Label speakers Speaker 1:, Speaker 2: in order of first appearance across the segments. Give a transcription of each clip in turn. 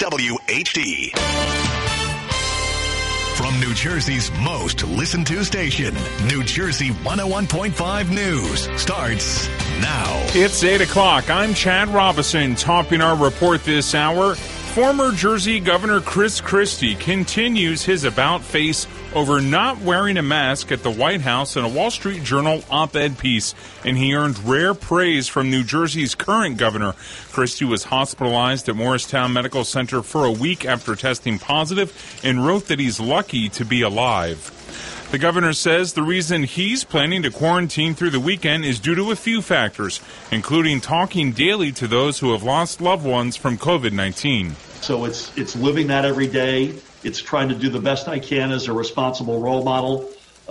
Speaker 1: WHD. From New Jersey's most listened to station, New Jersey 101.5 News starts now.
Speaker 2: It's 8 o'clock. I'm Chad Robinson, topping our report this hour. Former Jersey Governor Chris Christie continues his about-face over not wearing a mask at the White House in a Wall Street Journal op-ed piece, and he earned rare praise from New Jersey's current governor. Christie was hospitalized at Morristown Medical Center for a week after testing positive and wrote that he's lucky to be alive. The governor says the reason he's planning to quarantine through the weekend is due to a few factors, including talking daily to those who have lost loved ones from COVID-19.
Speaker 3: So it's living that every day. It's trying to do the best I can as a responsible role model.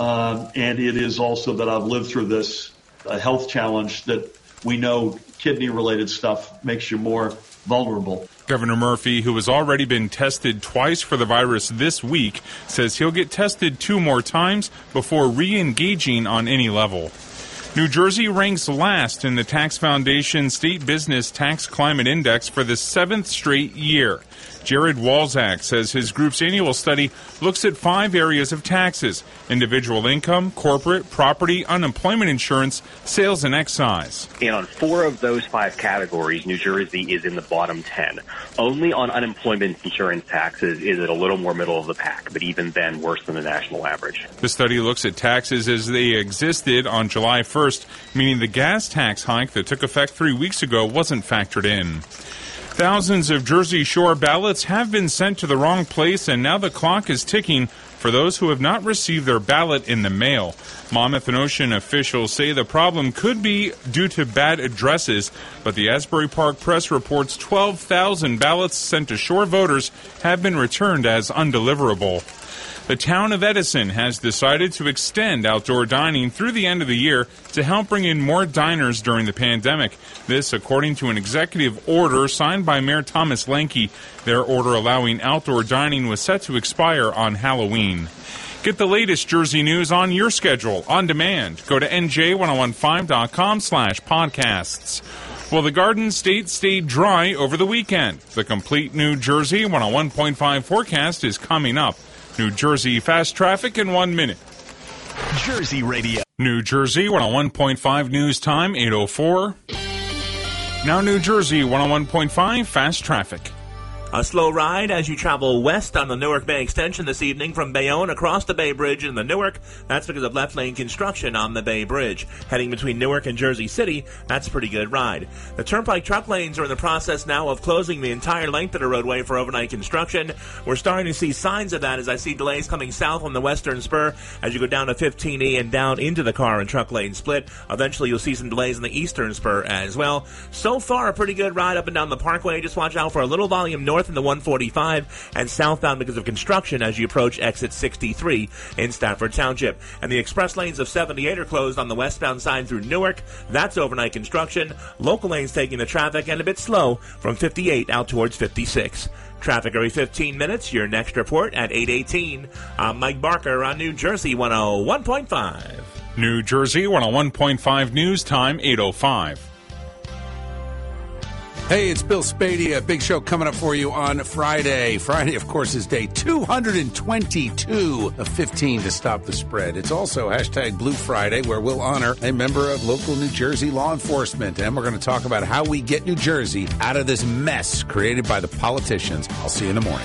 Speaker 3: And it is also that I've lived through this health challenge that we know kidney-related stuff makes you more vulnerable.
Speaker 2: Governor Murphy, who has already been tested twice for the virus this week, says he'll get tested 2 more times before re-engaging on any level. New Jersey ranks last in the Tax Foundation State Business Tax Climate Index for the 7th straight year. Jared Walczak says his group's annual study looks at 5 areas of taxes: individual income, corporate, property, unemployment insurance, sales, and excise.
Speaker 4: And on 4 of those 5 categories, New Jersey is in the bottom 10. Only on unemployment insurance taxes is it a little more middle of the pack, but even then worse than the national average.
Speaker 2: The study looks at taxes as they existed on July 1st, meaning the gas tax hike that took effect 3 weeks ago wasn't factored in. Thousands of Jersey Shore ballots have been sent to the wrong place, and now the clock is ticking for those who have not received their ballot in the mail. Monmouth and Ocean officials say the problem could be due to bad addresses, but the Asbury Park Press reports 12,000 ballots sent to Shore voters have been returned as undeliverable. The town of Edison has decided to extend outdoor dining through the end of the year to help bring in more diners during the pandemic. This, according to an executive order signed by Mayor Thomas Lenke. Their order allowing outdoor dining was set to expire on Halloween. Get the latest Jersey news on your schedule, on demand. Go to nj1015.com/podcasts. Well, the Garden State stayed dry over the weekend. The complete New Jersey 101.5 forecast is coming up. New Jersey fast traffic in 1 minute.
Speaker 1: Jersey Radio.
Speaker 2: New Jersey 101.5 news time, 8:04. Now New Jersey 101.5 fast traffic.
Speaker 5: A slow ride as you travel west on the Newark Bay Extension this evening from Bayonne across the Bay Bridge in the Newark. That's because of left-lane construction on the Bay Bridge. Heading between Newark and Jersey City, that's a pretty good ride. The Turnpike truck lanes are in the process now of closing the entire length of the roadway for overnight construction. We're starting to see signs of that as I see delays coming south on the western spur as you go down to 15E and down into the car and truck lane split. Eventually, you'll see some delays in the eastern spur as well. So far, a pretty good ride up and down the Parkway. Just watch out for a little volume north in the 145 and southbound because of construction as you approach exit 63 in Stafford Township. And the express lanes of 78 are closed on the westbound side through Newark. That's overnight construction. Local lanes taking the traffic and a bit slow from 58 out towards 56. Traffic every 15 minutes. Your next report at 8:18. I'm Mike Barker on New Jersey 101.5.
Speaker 2: New Jersey 101.5 news time, 8:05.
Speaker 6: Hey, it's Bill Spadea. Big show coming up for you on Friday. Friday, of course, is day 222 of 15 to stop the spread. It's also hashtag Blue Friday, where we'll honor a member of local New Jersey law enforcement. And we're going to talk about how we get New Jersey out of this mess created by the politicians. I'll see you in the morning.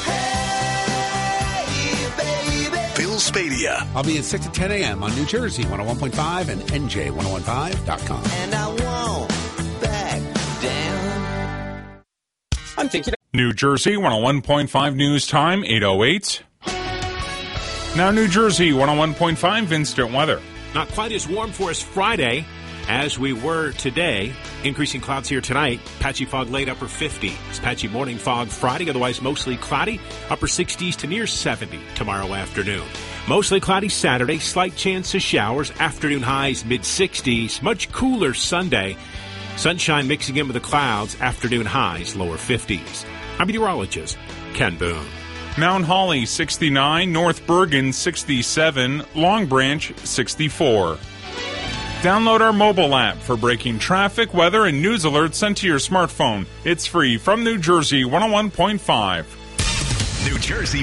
Speaker 1: Bill Spadea.
Speaker 6: I'll be at 6 to 10 a.m. on New Jersey 101.5 and NJ1015.com.
Speaker 7: And I won't back down. I'm thinking.
Speaker 2: New Jersey 101.5 news time, 8:08. Now New Jersey 101.5 instant weather.
Speaker 8: Not quite as warm for us Friday as we were today. Increasing clouds here tonight. Patchy fog late upper 50s. Patchy morning fog Friday, otherwise mostly cloudy. Upper 60s to near 70 tomorrow afternoon. Mostly cloudy Saturday. Slight chance of showers. Afternoon highs mid-60s. Much cooler Sunday. Sunshine mixing in with the clouds. Afternoon highs lower 50s. I'm meteorologist Ken Boone.
Speaker 2: Mount Holly 69, North Bergen 67, Long Branch 64. Download our mobile app for breaking traffic, weather, and news alerts sent to your smartphone. It's free from New Jersey 101.5.
Speaker 1: New Jersey